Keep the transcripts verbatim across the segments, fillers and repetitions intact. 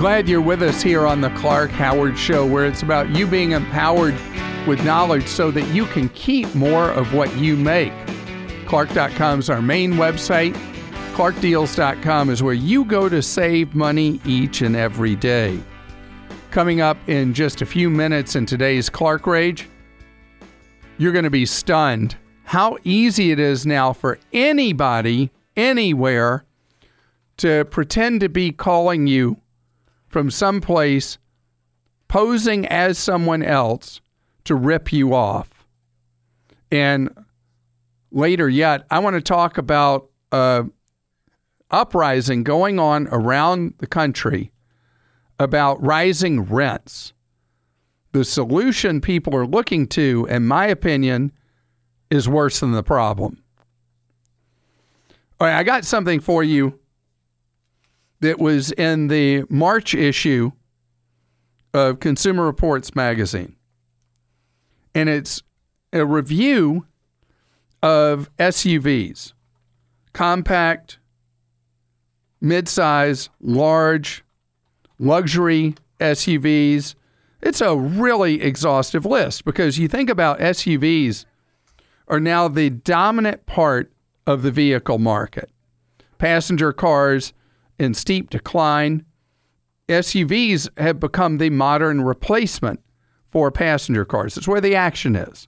Glad you're with us here on the Clark Howard Show, where it's about you being empowered with knowledge so that you can keep more of what you make. Clark dot com is our main website. Clark Deals dot com is where you go to save money each and every day. Coming up in just a few minutes in today's Clark Rage, you're going to be stunned how easy it is now for anybody, anywhere, to pretend to be calling you from someplace, posing as someone else to rip you off. And later yet, I want to talk about uh, uprising going on around the country about rising rents. The solution people are looking to, in my opinion, is worse than the problem. All right, I got something for you that was in the March issue of Consumer Reports magazine. And it's a review of S U Vs, compact, midsize, large, luxury S U Vs. It's a really exhaustive list because you think about S U Vs are now the dominant part of the vehicle market. Passenger cars in steep decline. S U Vs have become the modern replacement for passenger cars. It's where the action is.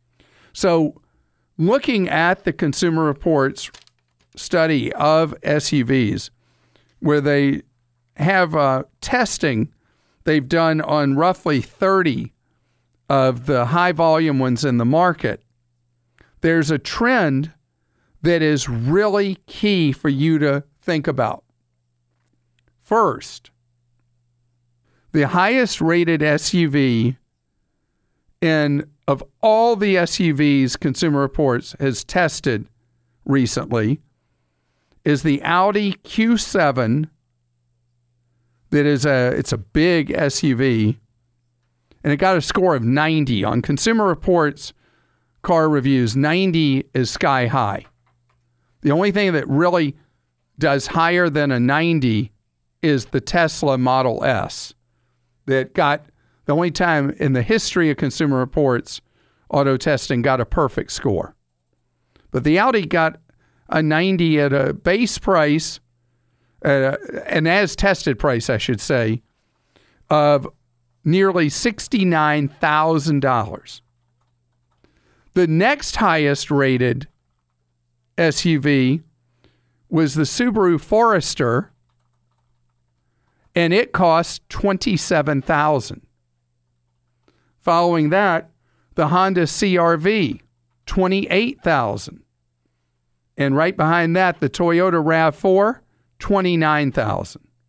So looking at the Consumer Reports study of S U Vs, where they have uh, testing they've done on roughly thirty of the high volume ones in the market, there's a trend that is really key for you to think about. First, the highest rated S U V in of all the S U Vs Consumer Reports has tested recently is the Audi Q seven. That is a it's a big S U V, and it got a score of ninety on Consumer Reports car reviews. ninety is sky high. The only thing that really does higher than a ninety is the Tesla Model S. That got the only time in the history of Consumer Reports auto testing got a perfect score. But the Audi got a ninety at a base price, uh, an as tested price, I should say, of nearly sixty-nine thousand dollars. The next highest rated S U V was the Subaru Forester, and it cost twenty-seven thousand dollars. Following that, the Honda C R V, twenty-eight thousand dollars. And right behind that, the Toyota RAV four, twenty-nine thousand dollars.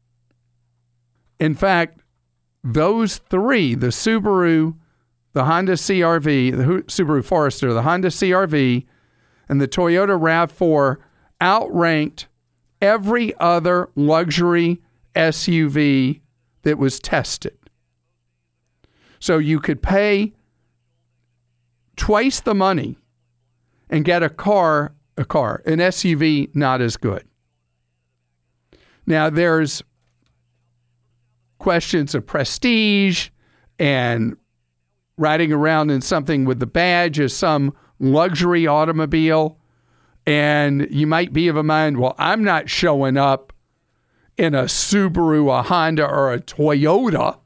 In fact, those three, the Subaru, the Honda C R V, the Subaru Forester, the Honda C R V, and the Toyota RAV four outranked every other luxury S U V that was tested. So you could pay twice the money and get a car, a car, an S U V not as good. Now there's questions of prestige and riding around in something with the badge of some luxury automobile. And you might be of a mind, well, I'm not showing up in a Subaru, a Honda, or a Toyota.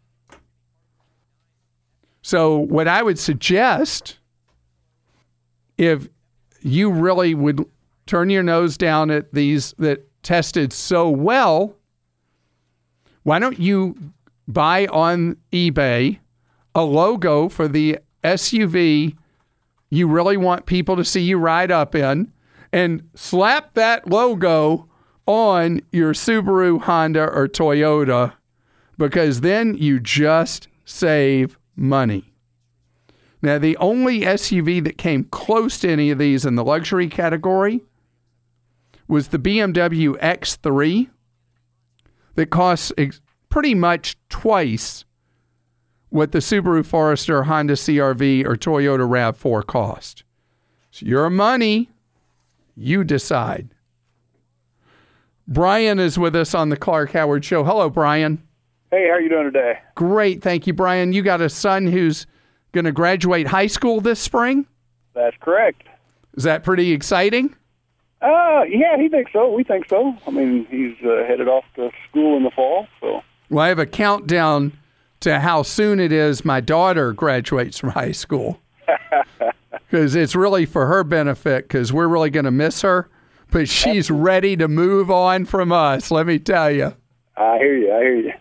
So what I would suggest, if you really would turn your nose down at these that tested so well, why don't you buy on eBay a logo for the S U V you really want people to see you ride up in, and slap that logo on your Subaru, Honda, or Toyota, because then you just save money. Now, the only S U V that came close to any of these in the luxury category was the B M W X three that costs ex- pretty much twice what the Subaru Forester, Honda C R V, or Toyota RAV four cost. It's your money. You decide. Brian is with us on the Clark Howard Show. Hello, Brian. Hey, how are you doing today? Great, thank you, Brian. You got a son who's going to graduate high school this spring? That's correct. Is that pretty exciting? Uh, yeah, he thinks so. We think so. I mean, he's uh, headed off to school in the fall, so. Well, I have a countdown to how soon it is my daughter graduates from high school. Because it's really for her benefit, because we're really going to miss her. But she's ready to move on from us, let me tell you. I hear you. I hear you.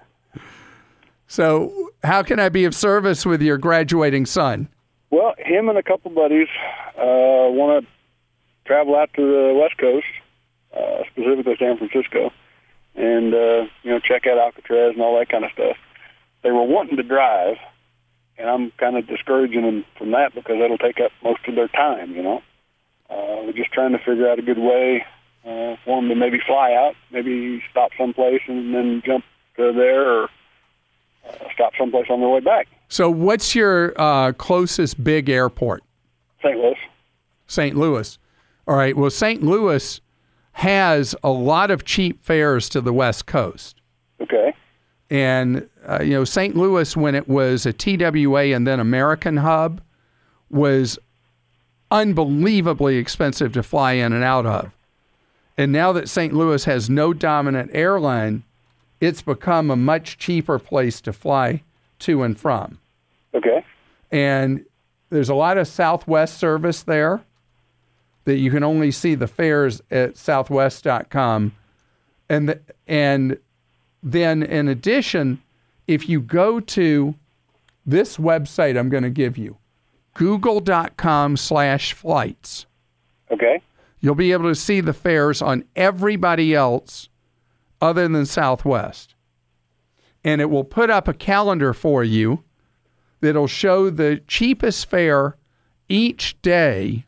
So how can I be of service with your graduating son? Well, him and a couple buddies uh, want to travel out to the West Coast, uh, specifically San Francisco, and uh, you know, check out Alcatraz and all that kind of stuff. They were wanting to drive, and I'm kind of discouraging them from that because that'll take up most of their time, you know. Uh, we're just trying to figure out a good way uh, for them to maybe fly out, maybe stop someplace and then jump to there, or uh, stop someplace on their way back. So what's your uh, closest big airport? Saint Louis. Saint Louis. All right. Well, Saint Louis has a lot of cheap fares to the West Coast. Okay. And, uh, you know, Saint Louis, when it was a T W A and then American hub, was unbelievably expensive to fly in and out of. And now that Saint Louis has no dominant airline, it's become a much cheaper place to fly to and from. Okay. And there's a lot of Southwest service there that you can only see the fares at southwest dot com. And the, and then in addition, if you go to this website I'm going to give you, google.com slash flights. Okay. You'll be able to see the fares on everybody else other than Southwest. And it will put up a calendar for you that'll show the cheapest fare each day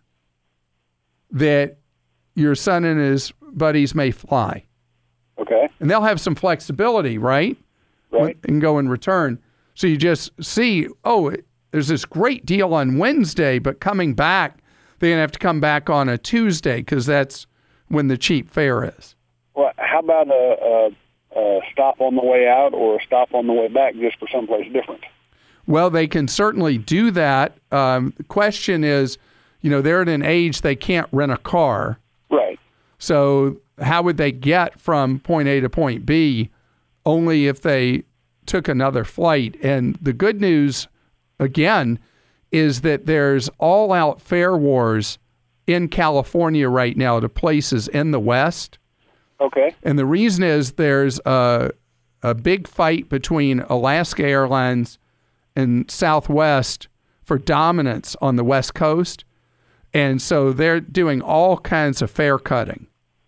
that your son and his buddies may fly. Okay. And they'll have some flexibility, right? Right. And go and return. So you just see, oh, there's this great deal on Wednesday, but coming back, they're going to have to come back on a Tuesday because that's when the cheap fare is. Well, how about a, a, a stop on the way out or a stop on the way back just for someplace different? Well, they can certainly do that. Um, the question is, you know, they're at an age they can't rent a car. Right. So how would they get from point A to point B? Only if they took another flight. And the good news, again, is that there's all-out fare wars in California right now to places in the West. Okay. And the reason is there's a, a big fight between Alaska Airlines and Southwest for dominance on the West Coast. And so they're doing all kinds of fare cutting.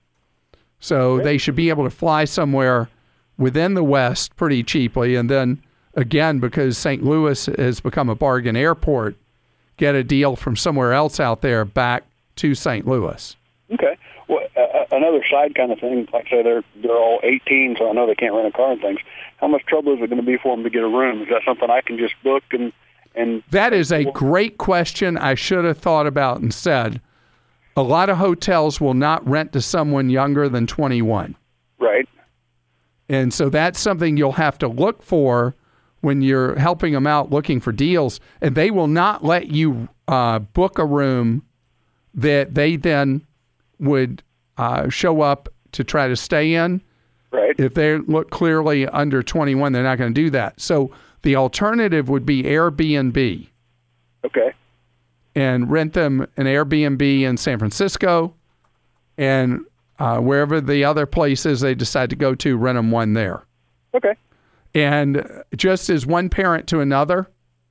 So okay. They should be able to fly somewhere within the West pretty cheaply. And then, again, because Saint Louis has become a bargain airport, get a deal from somewhere else out there back to Saint Louis. Okay. Well, uh, another side kind of thing, like I say, they're they're all eighteen, so I know they can't rent a car and things. How much trouble is it going to be for them to get a room? Is that something I can just book and and? That is a great question. I should have thought about and said. A lot of hotels will not rent to someone younger than twenty-one. Right. And so that's something you'll have to look for when you're helping them out looking for deals. And they will not let you uh, book a room that they then would uh, show up to try to stay in. Right. If they look clearly under twenty-one, they're not going to do that. So the alternative would be Airbnb. Okay. And rent them an Airbnb in San Francisco, and uh, wherever the other places they decide to go to, rent them one there. Okay. And just as one parent to another,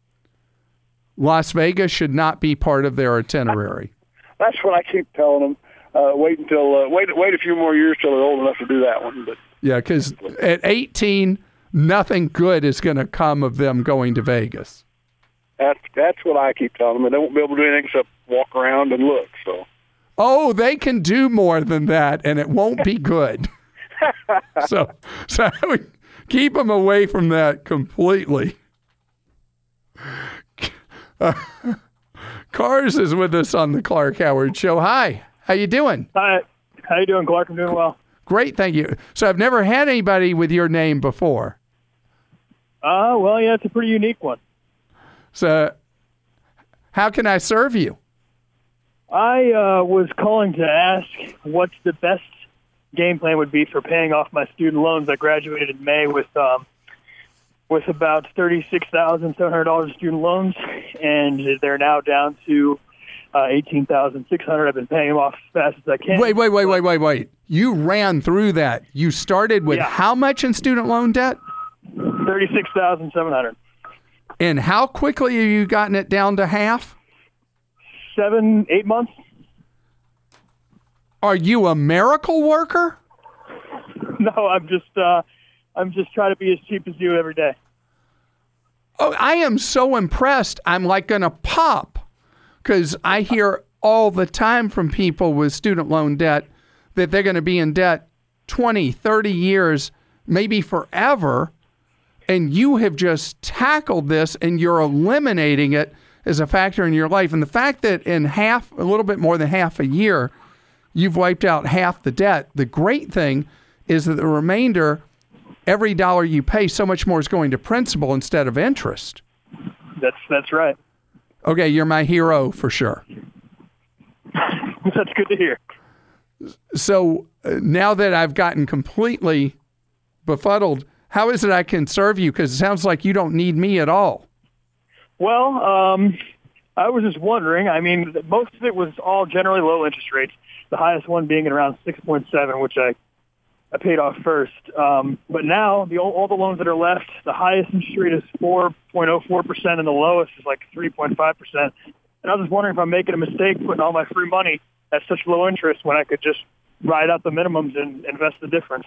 Las Vegas should not be part of their itinerary. That's what I keep telling them. Uh, wait until uh, wait wait a few more years till they're old enough to do that one. But yeah, because at eighteen, nothing good is going to come of them going to Vegas. That's that's what I keep telling them. They won't be able to do anything except walk around and look. So. Oh, they can do more than that, and it won't be good. so, so I would keep them away from that completely. Uh, Cars is with us on the Clark Howard Show. Hi, how you doing? Hi, how you doing, Clark? I'm doing well. Great, thank you. So I've never had anybody with your name before. Uh, well, yeah, it's a pretty unique one. So how can I serve you? I uh, was calling to ask what the best game plan would be for paying off my student loans. I graduated in May with um, with about thirty-six thousand seven hundred dollars in student loans, and they're now down to uh, eighteen thousand six hundred dollars. I've been paying them off as fast as I can. Wait, wait, wait, wait, wait, wait. You ran through that. You started with Yeah. how much in student loan debt? thirty-six thousand seven hundred dollars. And how quickly have you gotten it down to half? Seven, eight months? Are you a miracle worker? No, I'm just uh, I'm just trying to be as cheap as you every day. Oh, I am so impressed. I'm like going to pop because I hear all the time from people with student loan debt that they're going to be in debt twenty, thirty years, maybe forever. And you have just tackled this and you're eliminating it as a factor in your life. And the fact that in half, a little bit more than half a year, you've wiped out half the debt. The great thing is that the remainder, every dollar you pay, so much more is going to principal instead of interest. That's that's right. Okay, you're my hero for sure. That's good to hear. So uh, now that I've gotten completely befuddled, how is it I can serve you? Because it sounds like you don't need me at all. Well, um, I was just wondering. I mean, most of it was all generally low interest rates. The highest one being at around six point seven, which I, I paid off first. Um, but now, the all the loans that are left, the highest interest rate is four point oh four percent, and the lowest is like three point five percent. And I was just wondering if I'm making a mistake putting all my free money at such low interest when I could just ride out the minimums and invest the difference.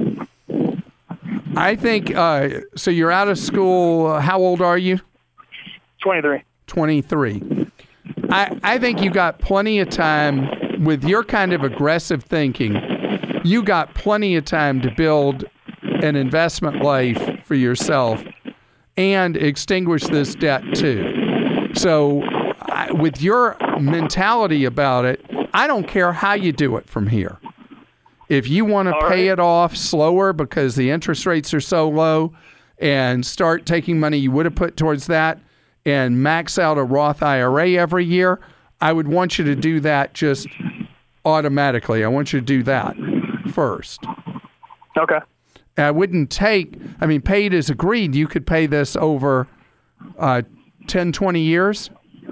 I think, uh, so you're out of school. How old are you? twenty-three. twenty-three. I, I think you got plenty of time with your kind of aggressive thinking. You got plenty of time to build an investment life for yourself and extinguish this debt too. So I, with your mentality about it, I don't care how you do it from here. If you want to pay it off slower because the interest rates are so low and start taking money you would have put towards that and max out a Roth I R A every year, I would want you to do that just automatically. I want you to do that first. Okay. I wouldn't take, I mean, paid as agreed. You could pay this over uh, ten, twenty years.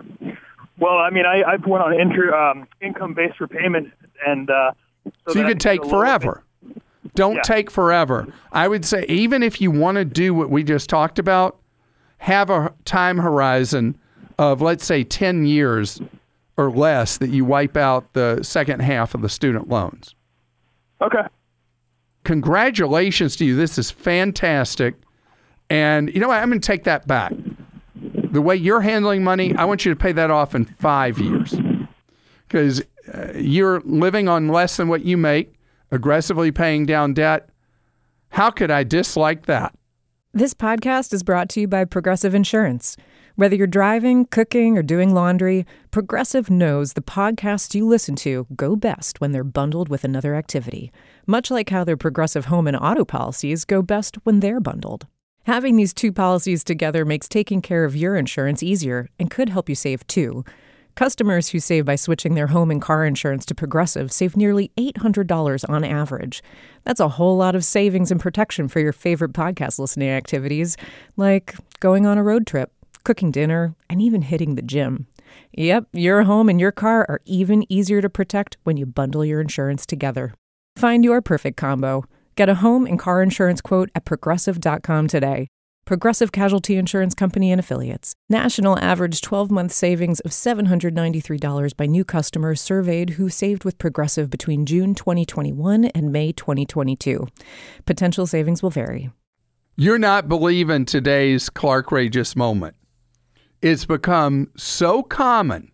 Well, I mean, I, I went on inter, um, income-based repayment, and uh, so, so you could take forever. Don't yeah. take forever. I would say even if you want to do what we just talked about, have a time horizon of, let's say, ten years or less that you wipe out the second half of the student loans. Okay. Congratulations to you. This is fantastic. And you know what? I'm going to take that back. The way you're handling money, I want you to pay that off in five years. Because uh, you're living on less than what you make, aggressively paying down debt. How could I dislike that? This podcast is brought to you by Progressive Insurance. Whether you're driving, cooking, or doing laundry, Progressive knows the podcasts you listen to go best when they're bundled with another activity, much like how their Progressive home and auto policies go best when they're bundled. Having these two policies together makes taking care of your insurance easier and could help you save too. Customers who save by switching their home and car insurance to Progressive save nearly eight hundred dollars on average. That's a whole lot of savings and protection for your favorite podcast listening activities, like going on a road trip, cooking dinner, and even hitting the gym. Yep, your home and your car are even easier to protect when you bundle your insurance together. Find your perfect combo. Get a home and car insurance quote at progressive dot com today. Progressive Casualty Insurance Company and Affiliates. National average twelve-month savings of seven hundred ninety-three dollars by new customers surveyed who saved with Progressive between June twenty twenty-one and May twenty twenty-two. Potential savings will vary. You're not believing today's Clarkrageous moment. It's become so common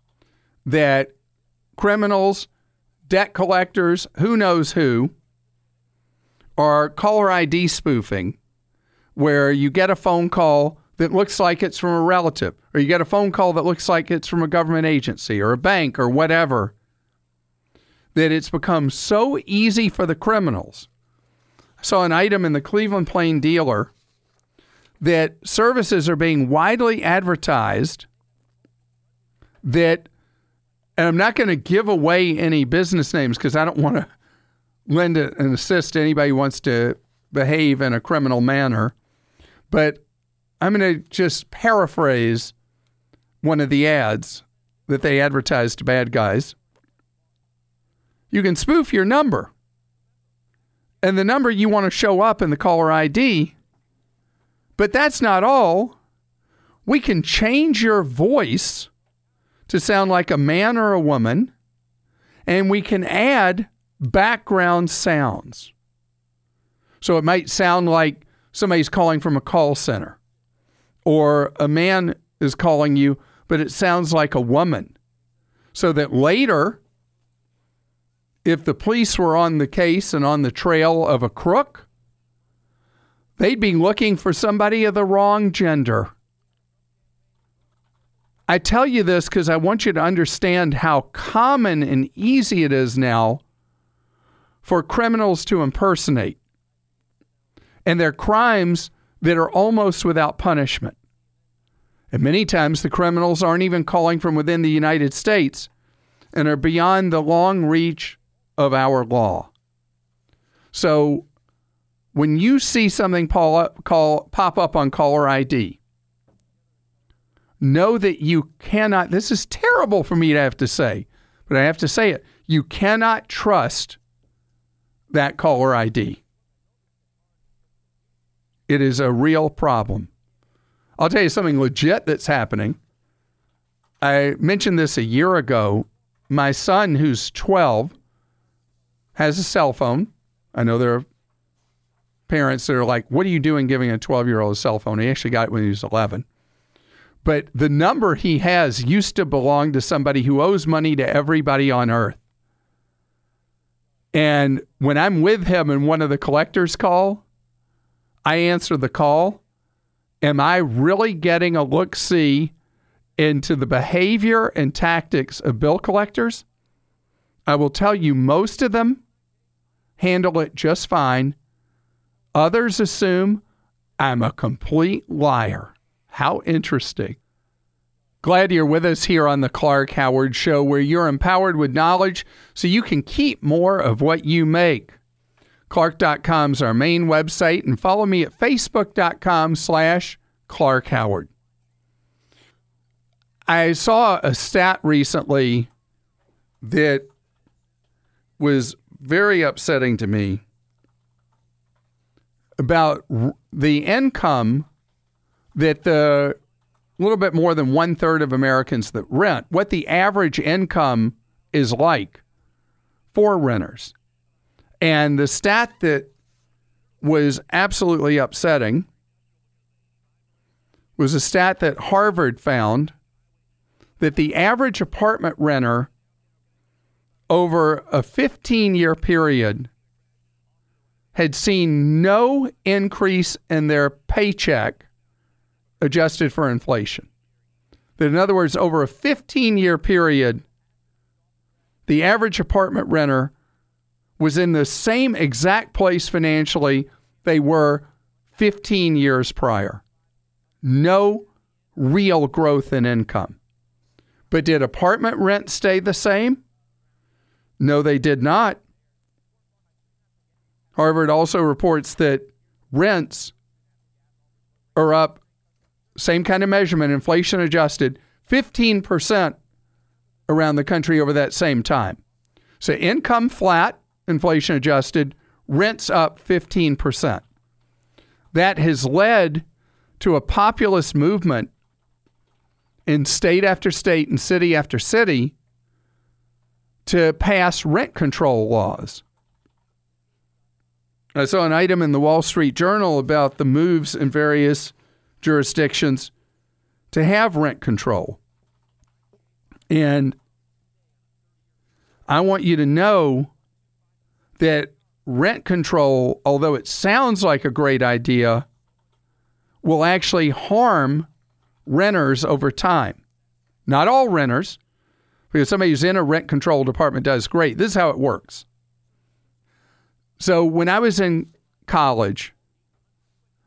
that criminals, debt collectors, who knows who, are caller I D spoofing, where you get a phone call that looks like it's from a relative, or you get a phone call that looks like it's from a government agency or a bank or whatever, that it's become so easy for the criminals. I saw an item in the Cleveland Plain Dealer that services are being widely advertised that, and I'm not going to give away any business names because I don't want to lend and assist anybody who wants to behave in a criminal manner, but I'm going to just paraphrase one of the ads that they advertised to bad guys. You can spoof your number, and the number you want to show up in the caller I D. But that's not all. We can change your voice to sound like a man or a woman, and we can add background sounds. So it might sound like somebody's calling from a call center, or a man is calling you, but it sounds like a woman. So that later, if the police were on the case and on the trail of a crook, they'd be looking for somebody of the wrong gender. I tell you this because I want you to understand how common and easy it is now for criminals to impersonate. And they're crimes that are almost without punishment. And many times the criminals aren't even calling from within the United States and are beyond the long reach of our law. So when you see something pop up, call, pop up on caller I D, know that you cannot, this is terrible for me to have to say, but I have to say it, you cannot trust that caller I D. It is a real problem. I'll tell you something legit that's happening. I mentioned this a year ago. My son, who's twelve, has a cell phone. I know there are parents that are like, what are you doing giving a twelve-year-old a cell phone? He actually got it when he was eleven. But the number he has used to belong to somebody who owes money to everybody on earth. And when I'm with him and one of the collectors call, I answer the call. Am I really getting a look-see into the behavior and tactics of bill collectors? I will tell you, most of them handle it just fine. Others assume I'm a complete liar. How interesting. Glad you're with us here on the Clark Howard Show, where you're empowered with knowledge so you can keep more of what you make. Clark dot com is our main website, and follow me at Facebook dot com slash Clark Howard. I saw a stat recently that was very upsetting to me about the income that the little bit more than one third of Americans that rent, what the average income is like for renters. And the stat that was absolutely upsetting was a stat that Harvard found that the average apartment renter over a fifteen-year period had seen no increase in their paycheck adjusted for inflation. That, in other words, over a fifteen-year period, the average apartment renter was in the same exact place financially they were fifteen years prior. No real growth in income. But did apartment rent stay the same? No, they did not. Harvard also reports that rents are up, same kind of measurement, inflation adjusted, fifteen percent around the country over that same time. So income flat, inflation adjusted, rents up fifteen percent. That has led to a populist movement in state after state and city after city to pass rent control laws. I saw an item in the Wall Street Journal about the moves in various jurisdictions to have rent control. And I want you to know that rent control, although it sounds like a great idea, will actually harm renters over time. Not all renters, because somebody who's in a rent-controlled apartment does great. This is how it works. So when I was in college,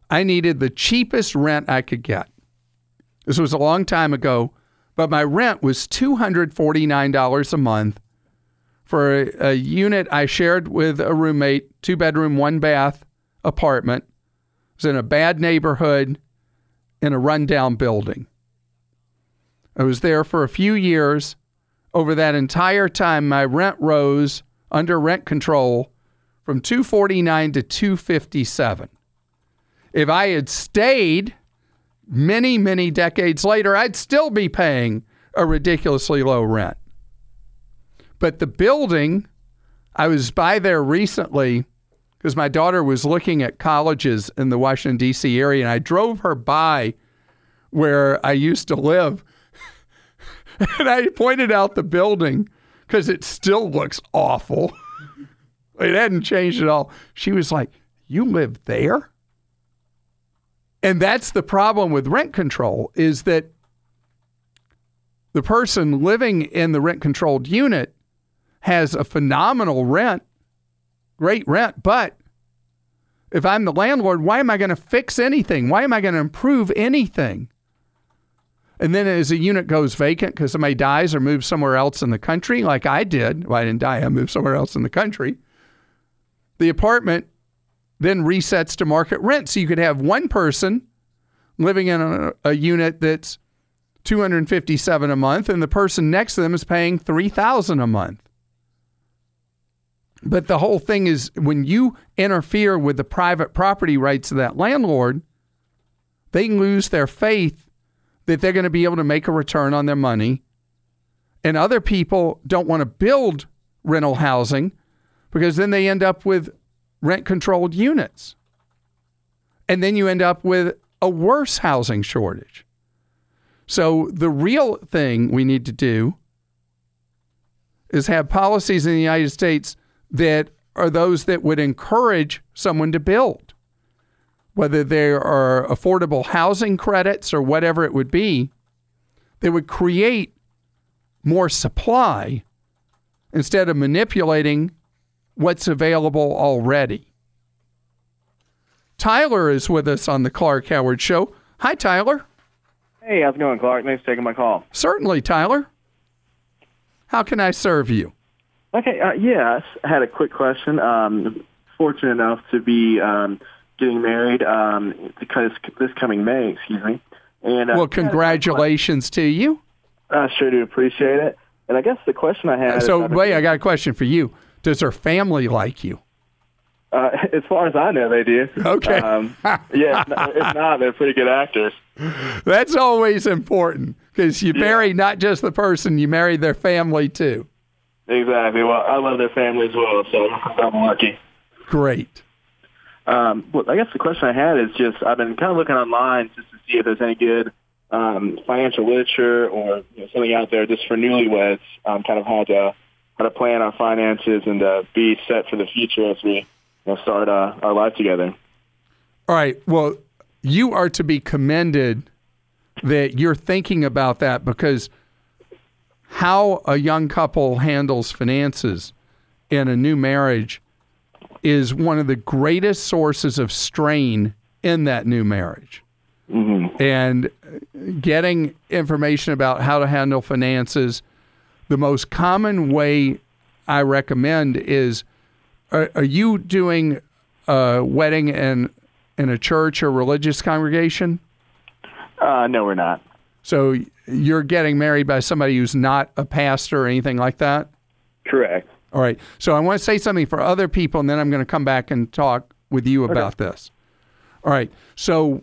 I needed the cheapest rent I could get. This was a long time ago, but my rent was two hundred forty-nine dollars a month for a, a unit I shared with a roommate, two-bedroom, one-bath apartment. It was in a bad neighborhood in a rundown building. I was there for a few years. Over that entire time, my rent rose under rent control from two hundred forty-nine dollars to two hundred fifty-seven dollars. If I had stayed many, many decades later, I'd still be paying a ridiculously low rent. But the building, I was by there recently because my daughter was looking at colleges in the Washington, D C area, and I drove her by where I used to live. And I pointed out the building because it still looks awful. It hadn't changed at all. She was like, "You live there?" And that's the problem with rent control, is that the person living in the rent-controlled unit has a phenomenal rent, great rent, but if I'm the landlord, why am I going to fix anything? Why am I going to improve anything? And then as a unit goes vacant because somebody dies or moves somewhere else in the country, like I did, well, I didn't die, I moved somewhere else in the country, the apartment then resets to market rent. So you could have one person living in a, a unit that's two hundred fifty-seven dollars a month, and the person next to them is paying three thousand dollars a month. But the whole thing is, when you interfere with the private property rights of that landlord, they lose their faith that they're going to be able to make a return on their money. And other people don't want to build rental housing because then they end up with rent-controlled units. And then you end up with a worse housing shortage. So the real thing we need to do is have policies in the United States that are those that would encourage someone to build, whether there are affordable housing credits or whatever it would be, that would create more supply instead of manipulating what's available already. Tyler is with us on the Clark Howard Show. Hi, Tyler. Hey, how's it going, Clark? Thanks for taking my call. Certainly, Tyler. How can I serve you? Okay, uh, yeah, I had a quick question. Um, fortunate enough to be um, getting married um, because this coming May, excuse me. And uh, well, congratulations to you. I sure do appreciate it. And I guess the question I had... So, is, wait, I got a question for you. Does her family like you? Uh, as far as I know, they do. Okay. Um, yeah, if not, they're pretty good actors. That's always important because you yeah. marry not just the person, you marry their family too. Exactly. Well, I love their family as well, so I'm lucky. Great. Um, well, I guess the question I had is just I've been kind of looking online just to see if there's any good um, financial literature or you know, something out there just for newlyweds, um, kind of how to how to plan our finances and uh, be set for the future as we you know, start uh, our life together. All right. Well, you are to be commended that you're thinking about that, because how a young couple handles finances in a new marriage is one of the greatest sources of strain in that new marriage. Mm-hmm. And getting information about how to handle finances, the most common way I recommend is, are, are you doing a wedding in, in a church or religious congregation? Uh, no, we're not. So you're getting married by somebody who's not a pastor or anything like that? Correct. All right. So I want to say something for other people, and then I'm going to come back and talk with you about okay. this. All right. So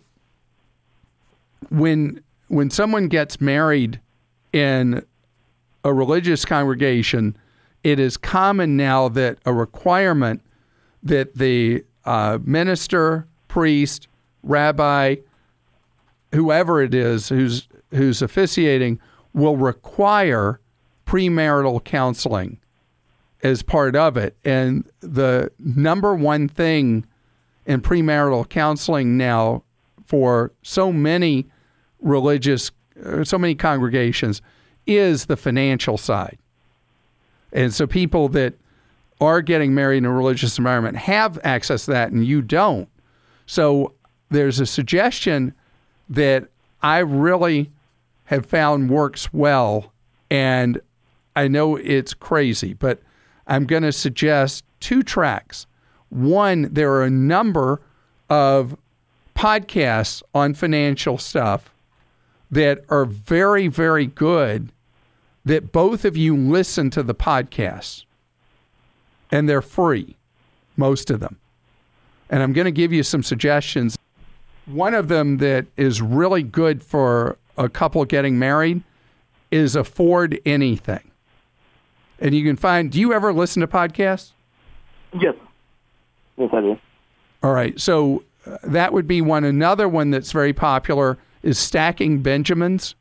when when someone gets married in a religious congregation, it is common now that a requirement that the uh, minister, priest, rabbi, whoever it is who's who's officiating will require premarital counseling as part of it. And the number one thing in premarital counseling now for so many religious, so many congregations is the financial side. And so people that are getting married in a religious environment have access to that and you don't. So there's a suggestion that I really have found works well, and I know it's crazy, but I'm going to suggest two tracks. One, there are a number of podcasts on financial stuff that are very, very good, that both of you listen to the podcasts, and they're free, most of them. And I'm going to give you some suggestions. One of them that is really good for a couple getting married is Afford Anything. And you can find, do you ever listen to podcasts? Yes. Yes, I do. All right. So uh, that would be one. Another one that's very popular is Stacking Benjamins.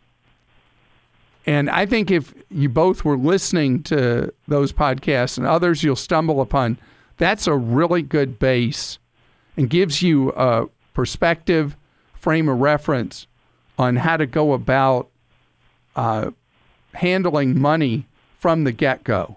And I think if you both were listening to those podcasts and others you'll stumble upon, that's a really good base and gives you a perspective, frame of reference on how to go about uh, handling money from the get-go.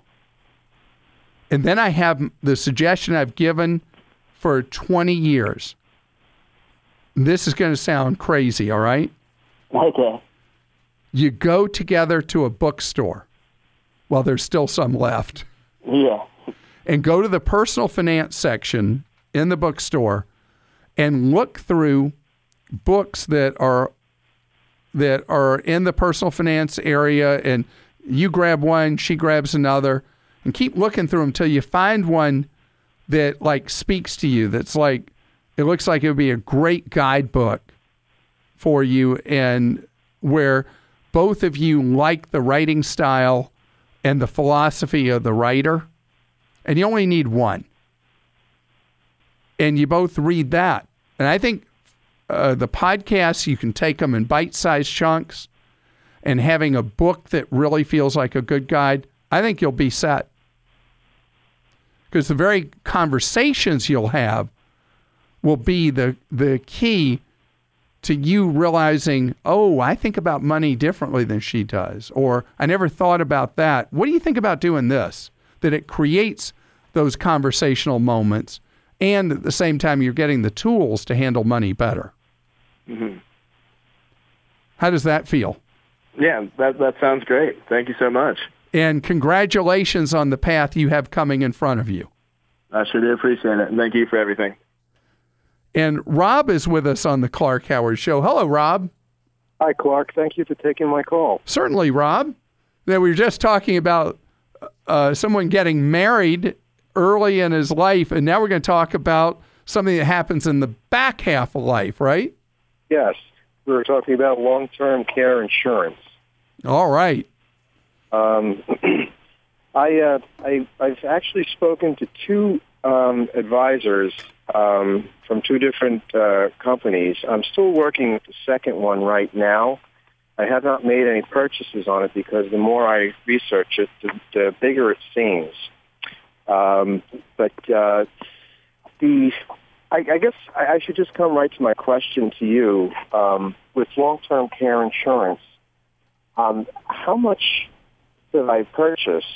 And then I have the suggestion I've given for twenty years. This is going to sound crazy, all right? Okay. You go together to a bookstore while there's still some left. Yeah. And go to the personal finance section in the bookstore and look through books that are that are in the personal finance area, and you grab one, she grabs another, and keep looking through them until you find one that like speaks to you, that's like, it looks like it would be a great guidebook for you, and where both of you like the writing style and the philosophy of the writer, and you only need one. And you both read that. And I think uh, the podcasts, you can take them in bite-sized chunks, and having a book that really feels like a good guide, I think you'll be set. Because the very conversations you'll have will be the the key to you realizing, oh, I think about money differently than she does, or I never thought about that. What do you think about doing this? That it creates those conversational moments, and at the same time, you're getting the tools to handle money better. Mm-hmm. How does that feel? Yeah, that that sounds great. Thank you so much. And congratulations on the path you have coming in front of you. I sure do appreciate it, and thank you for everything. And Rob is with us on the Clark Howard Show. Hello, Rob. Hi, Clark. Thank you for taking my call. Certainly, Rob. Now, we were just talking about uh, someone getting married early in his life, and now we're going to talk about something that happens in the back half of life, right? Yes. We were talking about long-term care insurance. All right. Um, I, uh, I, I've actually spoken to two um, advisors um, from two different uh, companies. I'm still working with the second one right now. I have not made any purchases on it because the more I research it, the, the bigger it seems. Um, but uh, the, I, I guess I, I should just come right to my question to you. Um, with long-term care insurance, um, how much should I purchase?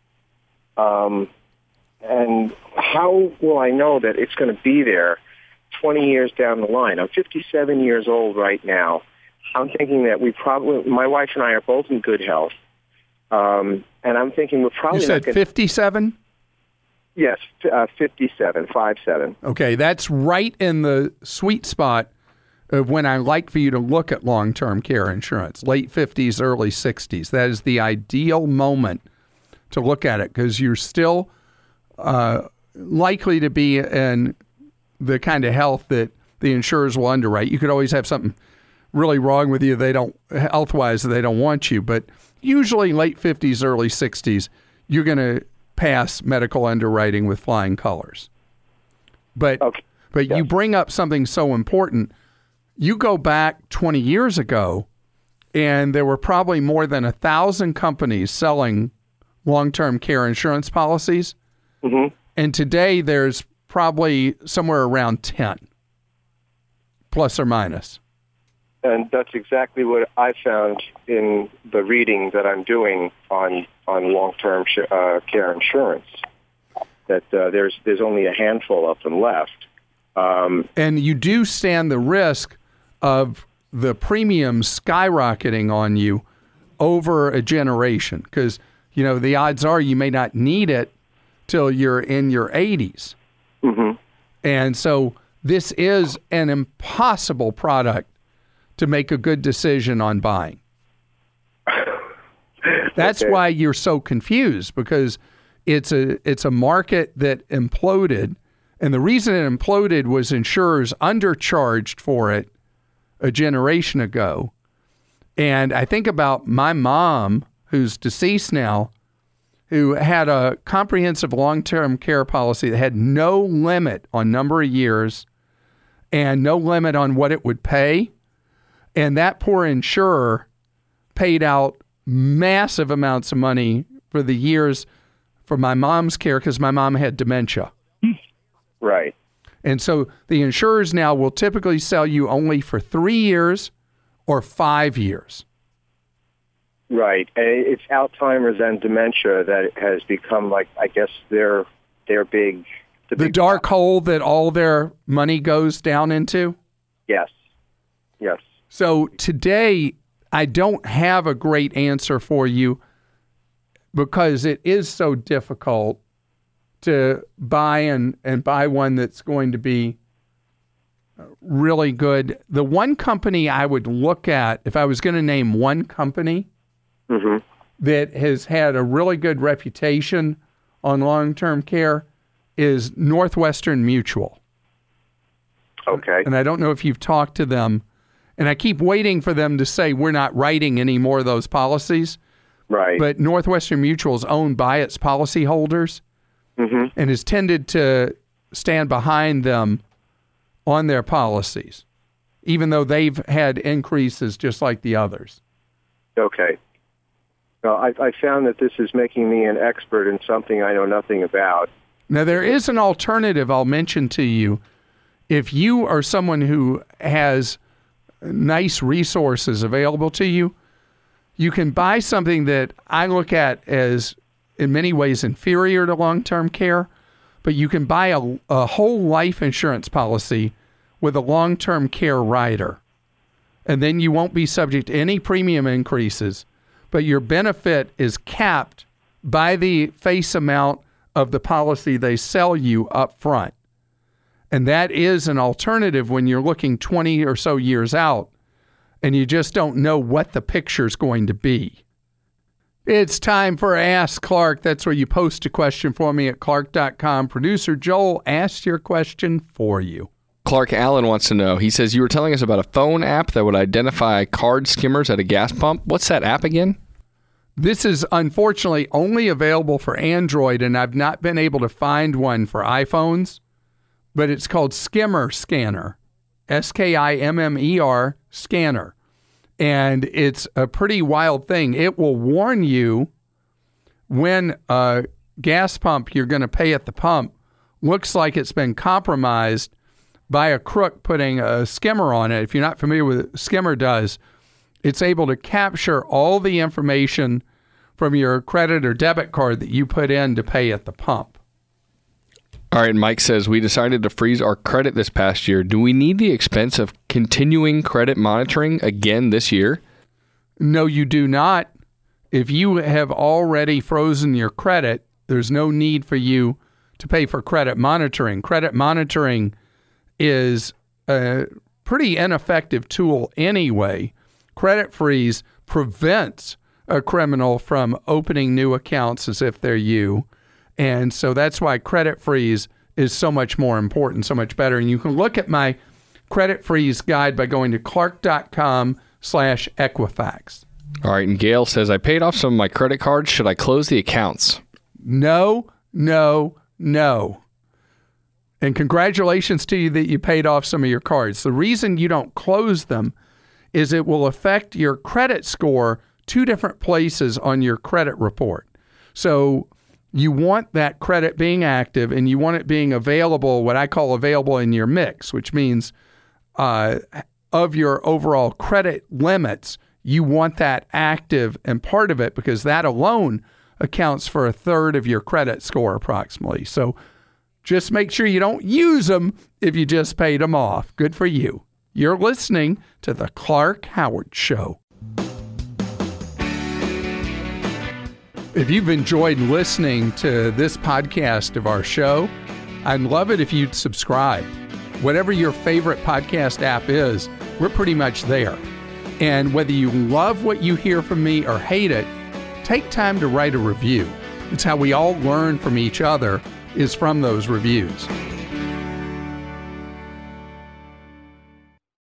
Um, and how will I know that it's going to be there twenty years down the line? I'm fifty-seven years old right now. I'm thinking that we probably, my wife and I are both in good health. Um, and I'm thinking we're probably You said not gonna, fifty-seven? Yes, uh, fifty-seven, five seven. Okay, that's right in the sweet spot of when I like for you to look at long-term care insurance, late fifties, early sixties. That is the ideal moment to look at it because you're still uh, likely to be in the kind of health that the insurers will underwrite. You could always have something really wrong with you. They don't, health-wise, they don't want you. But usually late fifties, early sixties, you're going to pass medical underwriting with flying colors. But Okay. but Yes. you bring up something so important. You go back twenty years ago, and there were probably more than a thousand companies selling long-term care insurance policies. Mm-hmm. And today there's probably somewhere around ten, plus or minus. And that's exactly what I found in the reading that I'm doing on on long-term sh- uh, care insurance. That uh, there's there's only a handful of them left. Um, and you do stand the risk of the premiums skyrocketing on you over a generation because, you know, the odds are you may not need it till you're in your eighties. Mm-hmm. And so this is an impossible product to make a good decision on buying. That's okay. why you're so confused, because it's a it's a market that imploded. And the reason it imploded was insurers undercharged for it a generation ago. And I think about my mom, who's deceased now, who had a comprehensive long-term care policy that had no limit on number of years and no limit on what it would pay. And that poor insurer paid out massive amounts of money for the years for my mom's care because my mom had dementia. Right. And so the insurers now will typically sell you only for three years or five years. Right. And it's Alzheimer's and dementia that has become, like, I guess, their their big... The, big dark hole that all their money goes down into? Yes. Yes. So today, I don't have a great answer for you because it is so difficult to buy and, and buy one that's going to be really good. The one company I would look at, if I was going to name one company mm-hmm. that has had a really good reputation on long-term care, is Northwestern Mutual. Okay. And I don't know if you've talked to them. And I keep waiting for them to say we're not writing any more of those policies. Right. But Northwestern Mutual is owned by its policyholders mm-hmm. and has tended to stand behind them on their policies, even though they've had increases just like the others. Okay. Well, I, I found that this is making me an expert in something I know nothing about. Now, there is an alternative I'll mention to you. If you are someone who has nice resources available to you, you can buy something that I look at as in many ways inferior to long-term care, but you can buy a, a whole life insurance policy with a long-term care rider. And then you won't be subject to any premium increases, but your benefit is capped by the face amount of the policy they sell you up front. And that is an alternative when you're looking twenty or so years out and you just don't know what the picture's going to be. It's time for Ask Clark. That's where you post a question for me at clark dot com. Producer Joel asked your question for you. Clark Allen wants to know, he says, you were telling us about a phone app that would identify card skimmers at a gas pump. What's that app again? This is unfortunately only available for Android, and I've not been able to find one for iPhones, but it's called Skimmer Scanner, S K I M M E R Scanner. And it's a pretty wild thing. It will warn you when a gas pump you're going to pay at the pump looks like it's been compromised by a crook putting a skimmer on it. If you're not familiar with what skimmer does, it's able to capture all the information from your credit or debit card that you put in to pay at the pump. All right, Mike says, we decided to freeze our credit this past year. Do we need the expense of continuing credit monitoring again this year? No, you do not. If you have already frozen your credit, there's no need for you to pay for credit monitoring. Credit monitoring is a pretty ineffective tool anyway. Credit freeze prevents a criminal from opening new accounts as if they're you. And so that's why credit freeze is so much more important, so much better. And you can look at my credit freeze guide by going to clark dot com slash Equifax. All right, and Gail says, I paid off some of my credit cards. Should I close the accounts? No, no, no. And congratulations to you that you paid off some of your cards. The reason you don't close them is it will affect your credit score two different places on your credit report. So you want that credit being active and you want it being available, what I call available in your mix, which means uh, of your overall credit limits, you want that active and part of it because that alone accounts for a third of your credit score approximately. So Just make sure you don't use them if you just paid them off. Good for you. You're listening to The Clark Howard Show. If you've enjoyed listening to this podcast of our show, I'd love it if you'd subscribe. Whatever your favorite podcast app is, we're pretty much there. And whether you love what you hear from me or hate it, take time to write a review. It's how we all learn from each other, is from those reviews.